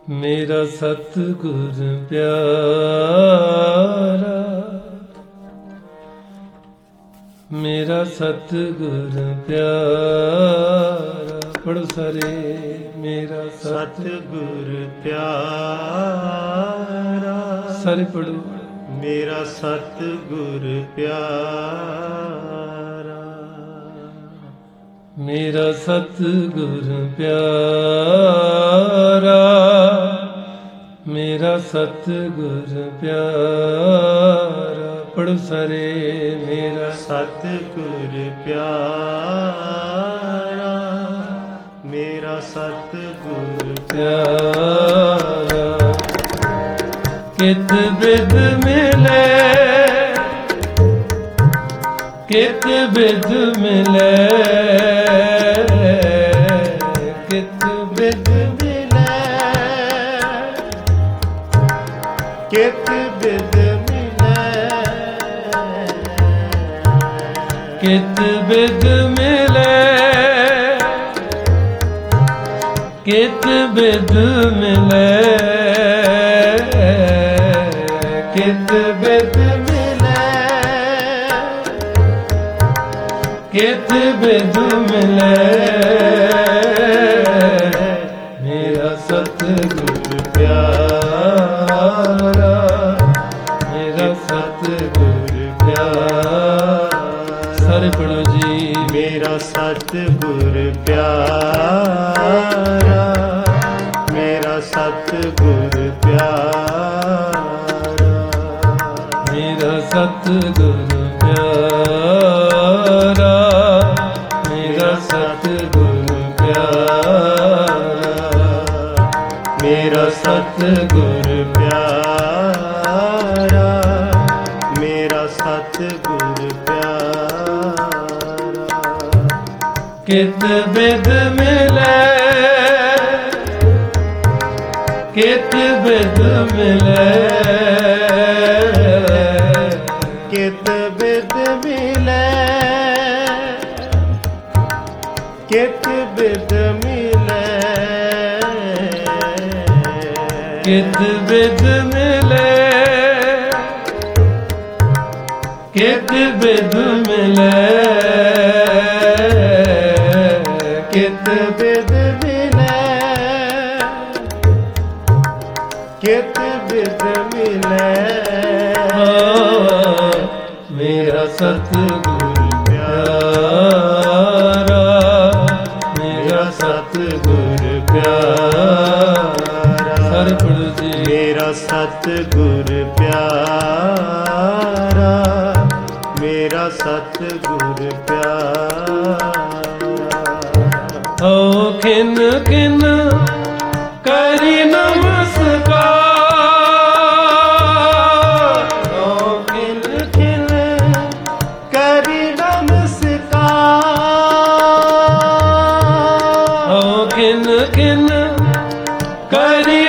ਮੇਰਾ ਸਤਿਗੁਰ ਪਿਆਰਾ, ਮੇਰਾ ਸਤਿਗੁਰ ਪਿਆਰਾ। ਪੜ੍ਹੋ ਸਾਰੇ। ਮੇਰਾ ਸਤਿਗੁਰ ਪਿਆਰਾ, ਸਾਰੇ ਪੜ੍ਹੋ। ਮੇਰਾ ਸਤਿਗੁਰ ਪਿਆਰਾ, ਮੇਰਾ ਸਤਿਗੁਰ ਪਿਆਰਾ, ਮੇਰਾ ਸਤਿਗੁਰ ਪਿਆਰਾ। ਪੜ੍ਹੋ ਸਾਰੇ। ਮੇਰਾ ਸਤਿਗੁਰ ਪਿਆਰਾ, ਮੇਰਾ ਸਤਿਗੁਰ ਪਿਆਰਾ। ਕਿਤ ਬਿਦ ਮਿਲੇ, ਕਿਤ ਬਿਦ ਮਿਲੇ, ਕਿਤ ਬਿਦ ਮਿਲੇ, ਕਿਤ ਬਿਦ ਮਿਲੇ, ਕਿਤ ਬਿਦ ਮਿਲੇ, ਕਿਤ ਬਿਦ ਮਿਲੇ, ਕਿਤ ਬਿਦ ਮਿਲੇ, ਕਿਤ ਬਿਦ ਮਿਲੇ। ਮੇਰਾ ਸਤਿਗੁਰ ਪਿਆਰਾ, ਮੇਰਾ ਸਤਿਗੁਰ ਪਿਆਰਾ। ਸਾਰੇ ਪੜ੍ਹੋ ਜੀ। ਮੇਰਾ ਸਤਿਗੁਰ ਪਿਆਰਾ, ਮੇਰਾ ਸਤਿਗੁਰ ਪਿਆਰਾ, ਮੇਰਾ ਸਤਿਗੁਰ ਪਿਆਰਾ, ਮੇਰਾ ਸਤਿਗੁਰ ਪਿਆਰਾ, ਮੇਰਾ ਸਤਿਗੁਰ ਪਿਆਰਾ, ਮੇਰਾ ਸਤਿਗੁਰ ਪਿਆਰਾ। ਕਿਤ ਬਿਦ ਮਿਲੇ, ਕਿਤ ਬਿਦ ਮਿਲੇ, ਕਿਤ ਬਿਦ ਮਿਲੇ, ਕਿਤ ਬਿਦ ਮਿਲੇ, ਕਿਤ ਬਿਦ ਮਿਲੇ, ਕਿਤ ਬਿਦ ਮਿਲੇ, ਕਿਤ ਬਿਦ ਮਿਲੇ, ਕਿਤ ਬਿਦ ਮਿਲੇ। ਮੇਰਾ ਸਤਿਗੁਰ ਪਿਆਰਾ, ਮੇਰਾ ਸਤਿਗੁਰ ਪਿਆਰਾ। ਸਾਰੇ ਪੜ੍ਹੋ ਜੀ। ਮੇਰਾ ਸਤਿਗੁਰ ਪਿਆਰਾ, ਮੇਰਾ ਸਤਿਗੁਰ ਪਿਆਰਾ। ਓ ਖਿਨ ਖਿਨ ਕਰੀ ਨਮਸਕਾਰ, ਓ ਖਿਨ ਖਿਨ ਕਰੀ ਨਮਸਕਾਰ, ਓ ਖਿਨ ਖਿਨ ਕਰੀ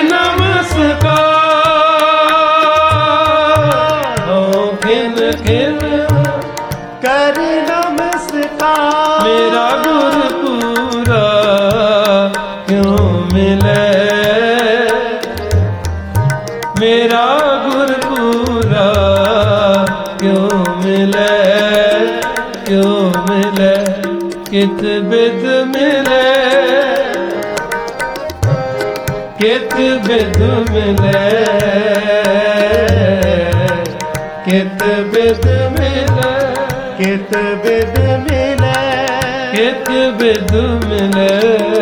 ਨਮਸਕਾਰ, ਓ ਖਿਨ ਖਿਨ ਕਰੀ ਨਮਸਕਾਰ। ਮੇਰਾ ਗੁਰਪੂਰਾ ਕਿਉਂ ਮਿਲੇ, ਮੇਰਾ ਗੁਰਪੂਰਾ ਕਿਉਂ ਮਿਲੇ, ਕਿਉਂ ਮਿਲੇ। ਕਿਤ ਬਿਦ ਮਿਲੇ, ਕਿਤ ਬਿਦ ਮਿਲੇ, ਕਿਤ ਬਿਦ ਮਿਲੇ, ਕਿਤ ਬਿਦ ਮਿਲੇ, ਕਿਤ ਬਿਦ ਮਿਲੇ।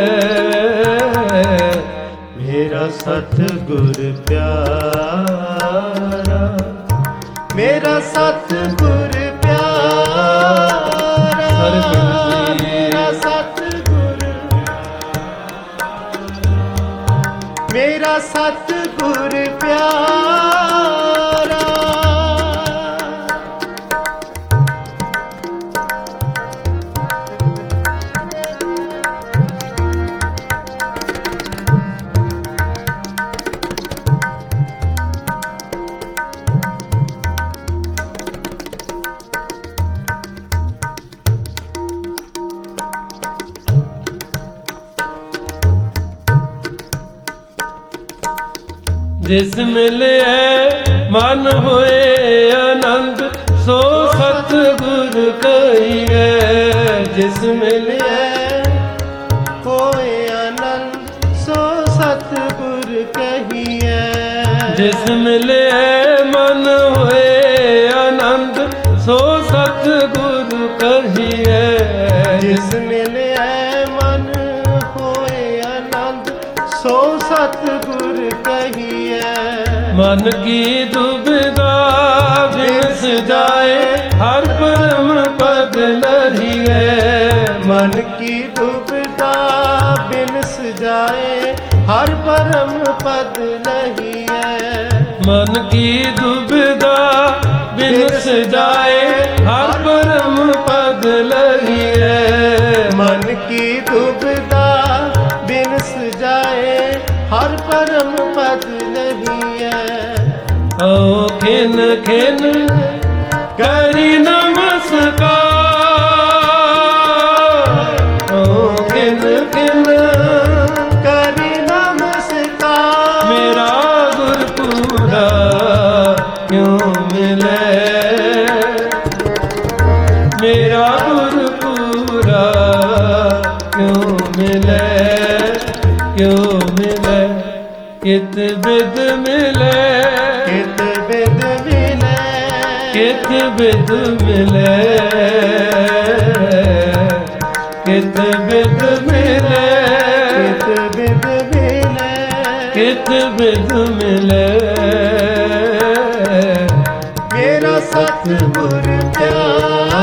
ਮੇਰਾ ਸਤਿਗੁਰ ਪਿਆਰਾ, ਮੇਰਾ ਸਤਿਗੁਰ ਪਿਆਰਾ, ਸਾਰੇ ਪੜ੍ਹੋ ਜੀ। ਮੇਰਾ ਸਤਿਗੁਰ, ਮੇਰਾ ਸਤਿਗੁਰ ਪਿਆਰਾ। ਜਿਸ ਮਿਲਿਐ ਮਨ ਹੋਏ ਆਨੰਦ ਸੋ ਸਤਿਗੁਰ ਕਹੀਐ। ਜਿਸ ਮਿਲਿਐ ਹੋਏ ਆਨੰਦ ਸੋ ਸਤਿਗੁਰ ਕਹੀਐ। ਜਿਸ ਮਿਲਿਐ ਮਨ ਹੋਏ ਆਨੰਦ ਸੋ ਸਤਿਗੁਰ ਕਹੀਐ। ਜਿਸ ਮਿਲਿਐ ਮਨ ਹੋਏ ਆਨੰਦ ਸੋ ਸਤਿਗੁਰ ਕਹੀਐ। ਮਨ ਕੀ ਦੁਬਿਧਾ ਬਿਨਸ ਜਾਏ ਹਰ ਪਰਮ ਪਦ ਲਹੀਐ। ਮਨ ਕੀ ਦੁਬਿਧਾ ਬਿਨਸ ਜਾਏ ਹਰ ਪਰਮ ਪਦ ਲਹੀਐ। ਮਨ ਕੀ ਦੁਬਿਧਾ ਬਿਨਸ ਜਾਏ ਹਰ ਪਰਮ ਪਦ ਲਹੀਐ। ਮਨ ਕੀ ਦੁਬਿਧਾ ਬਿਨਸ ਜਾਏ ਹਰ ਪਰਮ ਪਦ ਲਹੀਐ। ਓ ਖਿਨ ਖਿਨ ਕਰੀ ਨਮਸਕਾਰ। ਓ ਖਿਨ ਖਿਨ ਕਰੀ ਨਮਸਕਾਰ। ਮੇਰਾ ਗੁਰ ਪੂਰਾ ਕਿਉਂ ਮਿਲੇ। ਮੇਰਾ ਗੁਰ ਪੂਰਾ ਕਿਉਂ ਮਿਲੇ। ਕਿਉਂ ਮਿਲੇ ਕਿਤ ਬਿਦ ਮਿਲੇ। ਕਿਤ ਬਿਦ ਮਿਲੇ। ਕਿਤ ਬਿਦ ਮਿਲੇ। ਕਿਤ ਬਿਦ ਮਿਲੇ। ਕਿਤ ਬਿਦ ਮਿਲੇ। ਕਿਤ ਬਿਦ ਮਿਲੇ। ਮੇਰਾ ਸਤਿਗੁਰ ਪਿਆਰਾ।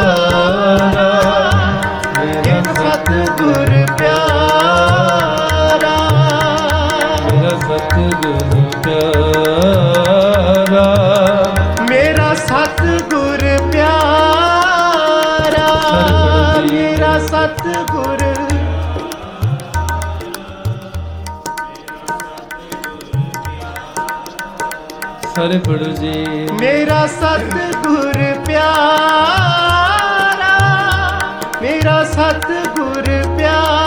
ਮੇਰਾ ਸਤਿਗੁਰ ਪਿਆਰਾ। ਮੇਰਾ ਸਤਿਗੁਰ ਪਿਆਰਾ। ਮੇਰਾ ਸਤਿਗੁਰ ਪਿਆਰਾ। ਮੇਰਾ ਸਤਿਗੁਰ ਸਾਰੇ ਪੜੋ ਜੀ। ਮੇਰਾ ਸਤਿਗੁਰ ਪਿਆਰਾ। ਮੇਰਾ ਸਤਿਗੁਰ ਪਿਆਰਾ।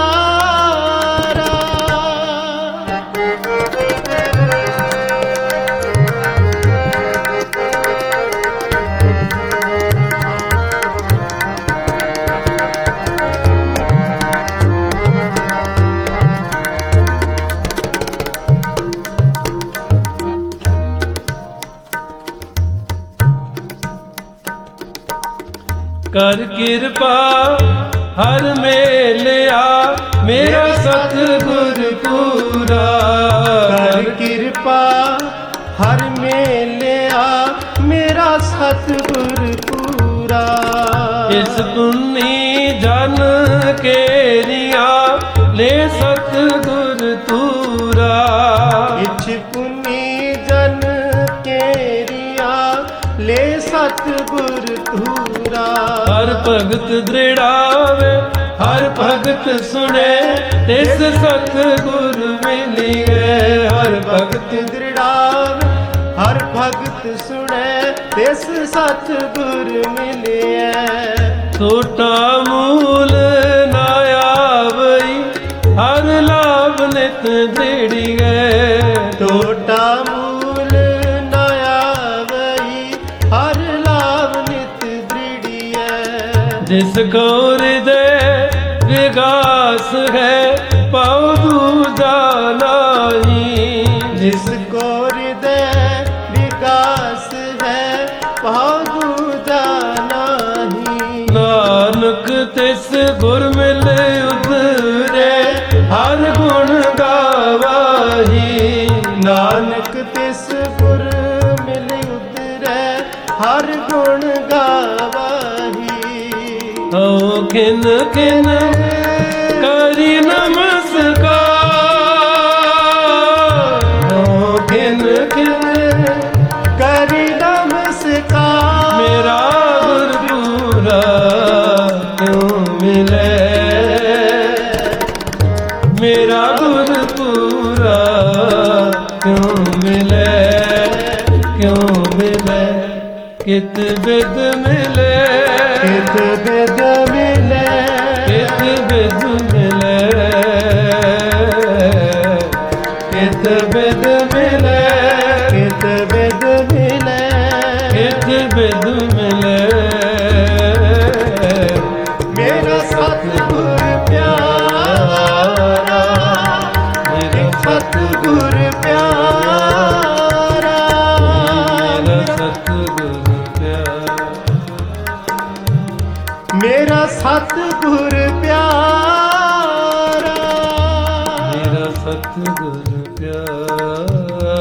ਕਰ ਕਿਰਪਾ ਹਰ ਮੇਲਿਆ ਮੇਰਾ ਸਤਿਗੁਰ ਪੂਰਾ। ਕਰ ਕਿਰਪਾ ਹਰ ਮੇਲਿਆ ਮੇਰਾ ਸਤਿਗੁਰ ਪੂਰਾ। ਇਸ ਪੁੰਨੀ ਜਨ ਕੇਰੀਆਂ ਲੈ ਸਤਿਗੁਰ ਤੂਰਾ। ਇਛ ਪੁਨੀ ਜਨ ਕੇਰੀਆਂ ਲੈ ਸਤਿਗੁਰ ਤੂਰਾ। ਹਰ ਭਗਤ ਦ੍ਰਿੜਾਵੇ ਹਰ ਭਗਤ ਸੁਣੇ ਤਿਸ ਸਤਿਗੁਰ ਮਿਲੀਏ। ਹਰ ਭਗਤ ਦ੍ਰਿੜਾਵ ਹਰ ਭਗਤ ਸੁਣੈ ਤਿਸ ਸਤਿਗੁਰ ਮਿਲਿਐ। ਟੋਟਾ ਮੂਲ ਨਾ ਆਵਈ ਹਰ ਲਾਭ ਨਿਤ ਦ੍ਰਿੜੀਏ। ਟੋਟਾ ਮੂਲ ਨ ਆਵਈ ਹਰ ਲਾਭ ਨਿਤ ਦ੍ਰਿੜੀਐ। ਜਿਸ ਕੋ ਹਿਰਦੈ ਵਿਗਾਸ ਹੈ ਪਾਉ ਦੂਜਾ ਨਾਹੀ। ਜਿਸ ਕੋ ਹਿਰਦੈ ਵਿਕਾਸ ਹੈ ਭਾਉ ਦੂਜਾ ਨਾਹੀ। ਨਾਨਕ ਤਿਸ ਗੁਰ ਮਿਲ ਉਧਰੇ ਹਰ ਗੁਣ ਗਾਵਾਹੀ। ਨਾਨਕ ਤਿਸ ਗੁਰ ਮਿਲ ਉਧਰੈ ਹਰ ਗੁਣ ਗਾਵਾਹੀ। ਓ ਖਿਨ ਖਿਨ ਕਰੀ ਨਮਸਕਾਰ। ਓ ਖਿਨ ਖਿਨ ਕਰੀ ਨਮਸਕਾਰ। ਮੇਰਾ ਗੁਰ ਪੂਰਾ ਕਿਉਂ ਮਿਲੇ। ਮੇਰਾ ਗੁਰ ਪੂਰਾ ਕਿਉਂ ਮਿਲੇ। ਕਿਉਂ ਮਿਲੇ ਕਿਤ ਬਿਦ ਮਿਲੇ। ਕਿਤ ਬਿਦ ਮਿਲੇ। ਕਿਤ ਬਿਦ ਮਿਲੇ। ਕਿਤ ਬਿਦ ਬਿਦ ਮਿਲੇ, ਕਿਤ ਬਿਦ ਮਿਲੇ, ਕਿਤ ਬਿਦ ਮਿਲੇ। ਮੇਰਾ ਸਤਿਗੁਰ ਪਿਆਰਾ, ਮੇਰਾ ਸਤਿਗੁਰ ਪਿਆਰਾ, ਮੇਰਾ ਸਤਿਗੁਰ ਪਿਆਰਾ, ਮੇਰਾ ਸਤਿਗੁਰ ਪਿਆਰਾ, ਮੇਰਾ ਸਤਿਗੁਰ ਪਿਆਰਾ,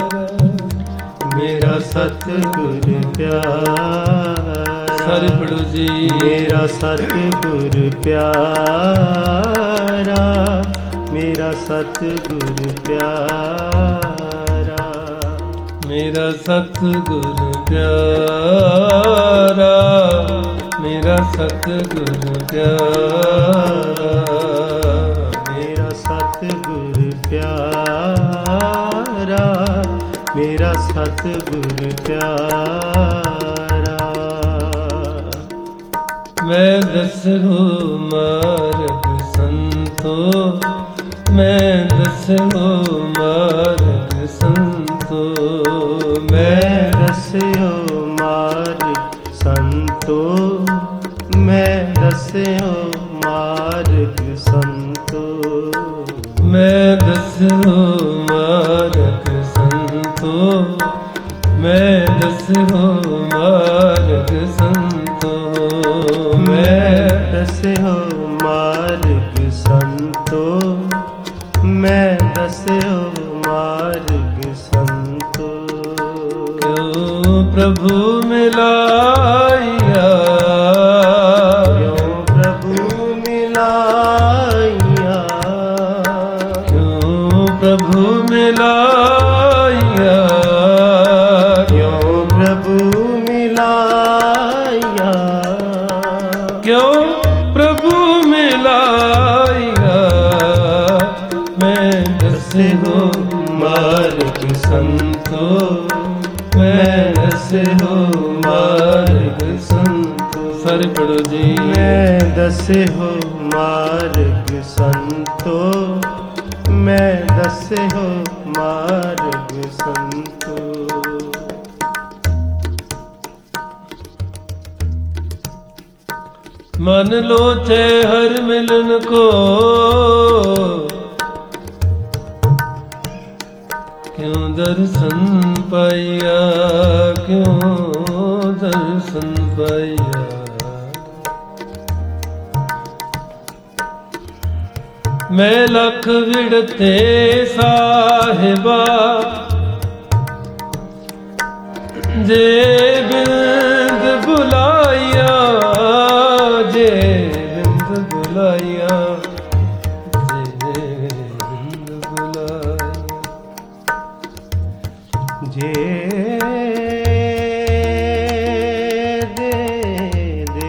ਮੇਰਾ ਸਤਿਗੁਰ ਪਿਆਰਾ। ਸਾਰੇ ਪੜੋ ਜੀ। ਮੇਰਾ ਸਤਿਗੁਰ ਪਿਆਰਾ, ਮੇਰਾ ਸਤਿਗੁਰ ਪਿਆਰਾ, ਮੇਰਾ ਸਤਿਗੁਰ ਪਿਆਰਾ, ਮੇਰਾ ਸਤਿਗੁਰ ਪਿਆਰਾ, ਮੇਰਾ ਸਤਿਗੁਰ ਪਿਆਰਾ, ਮੇਰਾ ਸਤਿਗੁਰ ਪਿਆਰਾ। ਮੈਂ ਦਸੋ ਮਾਰਗ ਸੰਤੋ, ਮੈਂ ਦਸੋ ਮਾਰਗ ਸੰਤੋ, ਮੈਂ ਦੱਸਿਓ ਮਾਰਗ ਸੰਤੋ, ਮੈਂ ਦੱਸਿਓ ਮਾਰਗ ਸੰਤੋ, ਮੈਂ ਦਸੋ ਮਾਰਗ ਸੰਤੋ, ਮੈਂ ਦਸੋ ਮਾਰਗ ਸੰਤੋ, ਮੈਂ ਦੱਸਿਓ ਮਾਰਗ ਸੰਤੋ, ਮੈਂ ਦੱਸਿਓ ਮਾਰਗ ਸੰਤੋ। ਕਿਉ ਪ੍ਰਭੂ ਮਿਲਾਇਆ, ਕਿਉ ਪ੍ਰਭੂ ਮਿਲਾਇਆ, ਕਿਉ ਪ੍ਰਭੂ ਮਿਲਾਇਆ, ਕਿਉ ਪ੍ਰਭੂ ਮਿਲਾਇਆ, ਕਿਉ ਪ੍ਰਭੂ ਮਿਲਾਇਆ। ਮੈਂ ਦਸਿਓ ਮਾਰਗ ਸੰਤੋ, ਮੈਂ ਦਸਿਓ ਮਾਰਗ ਸੰਤੋ। ਸਾਰੇ ਪੜੋ ਜੀ। ਮੈਂ ਦੱਸਿਓ ਮਾਰਗ ਸੰਤੋ, ਮੈਂ ਦੱਸਿਓ ਮਾਰਗ ਸੰਤੋ। ਮਨ ਲੋਚੇ ਹਰ ਮਿਲਨ ਕੋ, ਕਿਉ ਦਰਸ਼ਨ ਪਾਇਆ, ਕਿਉ ਦਰਸ਼ਨ ਪਾਇਆ। ਮੈਂ ਲਖ ਵਿੜਤੇ ਸਾਹਿਬਾ, ਜੇ ਬਿੰਦ ਬੁਲਾਇਆ, ਜੇ ਬਿੰਦ ਬੁਲਾਇਆ, ਜੇ ਬਿੰਦ ਬੁਲਾਇਆ। ਜੇ ਦੇ ਦੇ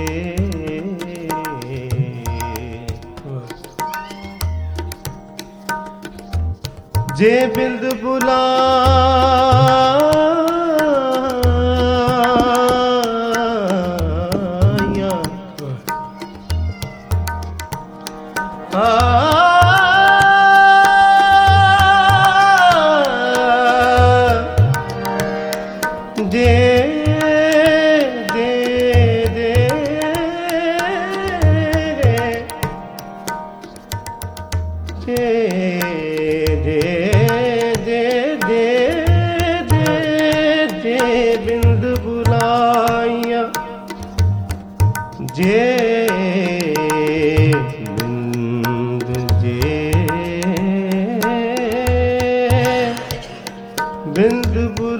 ਜੇ ਬਿੰਦ ਬੁਲਾਇਆ, ਦੇ ਦੇ ਦੇ ਦੇ ਦੇ ਦੇ ਦੇ ਬਿੰਦ ਬੁਲਾਇਆ, ਜੇ ਬਿੰਦ ਜੇ ਬਿੰਦ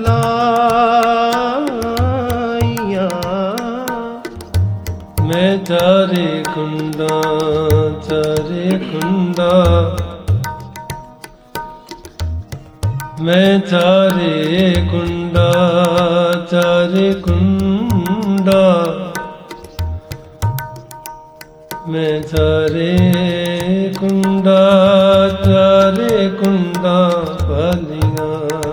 ਬੁਲਾਇਆ। ਮੈਂ ਚਾਰੇ ਕੁੰਡਾ, ਚਾਰੇ ਕੁੰਡਾ, ਮੈਂ ਚਾਰੇ ਕੁੰਡਾ, ਚਾਰੇ ਕੁੰਡਾ, ਮੈਂ ਚਾਰੇ ਕੁੰਡਾ, ਚਾਰੇ ਕੁੰਡਾ ਪਾਲੀਆਂ।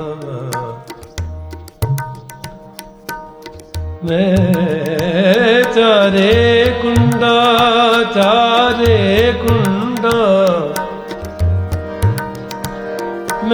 ਮੈਂ ਚਾਰੇ ਕੁੰਡਾ, ਚਾਰੇ ਕੁੰਡਾ,